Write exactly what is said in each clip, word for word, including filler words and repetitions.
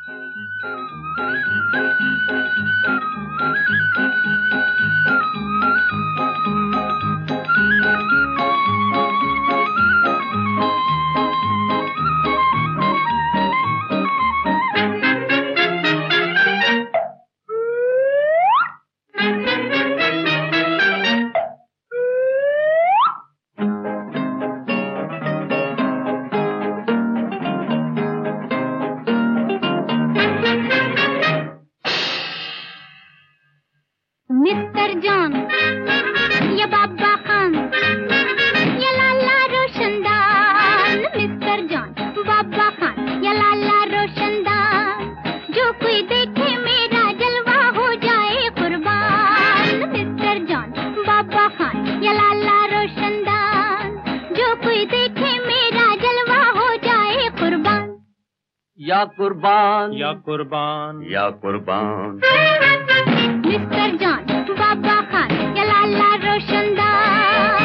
Mister John या बाबा खान या लाला रोशनदान, मिस्टर जॉन बाबा खान या लाला रोशनदान, जो कोई देखे मेरा जलवा हो जाए कुर्बान। मिस्टर जॉन बाबा खान या लाला रोशनदान, जो कोई देखे मेरा जलवा हो जाए कुर्बान। या कुर्बान या कुर्बान या कुर्बान। मिस्टर जॉन बाबा खान या लाला रोशनदान।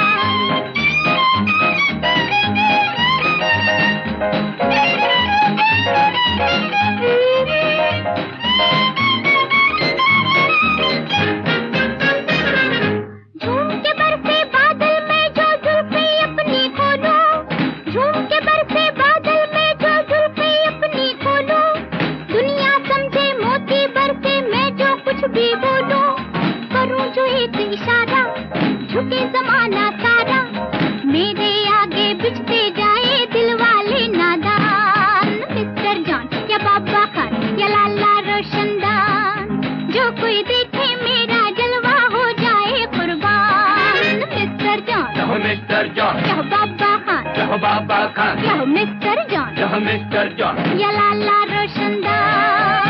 झूम के बरसे बादल में जो जुल्फे अपनी खोलो, झूम के बरसे बादल में जो जुल्फे अपनी खोलो, दुनिया समझे मोती बरसे मैं जो कुछ भी बोलूं, करूं जो एक इशारा झुके जमाना सारा, मेरे आगे बिछते जाए दिल वाले नादान। मिस्टर जॉन या बाबा खान या लाला रोशनदान, जो कोई देखे मेरा जलवा हो जाए कुर्बान। मिस्टर जॉन यह मिस्टर जॉन, यह बाबा खान, यह बाबा खान, यह मिस्टर जॉन, यह मिस्टर जॉन या लाला रोशनदान।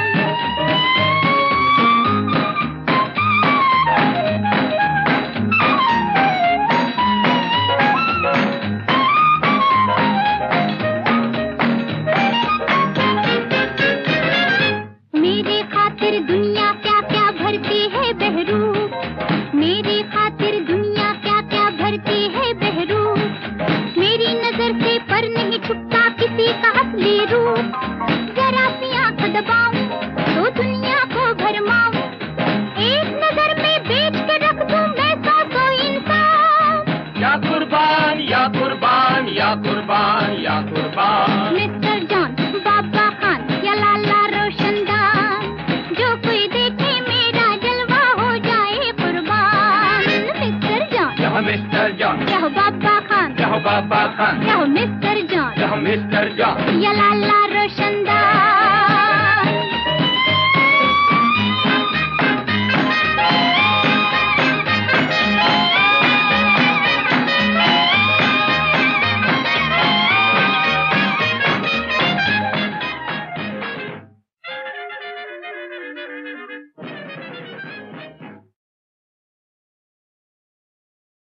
मेरे खातिर दुनिया क्या क्या भरती है बहरूप, मेरे खातिर दुनिया क्या क्या भरती है बहरूप, मेरी नजर से पर नहीं छुपता किसी का असली रूप, जरा सी आंख दबाऊं तो दुनिया को भरमाऊं, एक नजर में बेच के रख दूं मैं सौ सौ इंसान। या कुर्बान या कुर्बान या कुर्बान या कुर्बान। मिस्टर जॉन बाबा खान या लाला रोशनदान, जो कोई देखे मेरा जलवा हो जाए कुर्बान। मिस्टर जॉन यह मिस्टर जॉन, यह बाबा खान, यह बाबा खान, यह मिस्टर जॉन, यह मिस्टर जॉन या लाला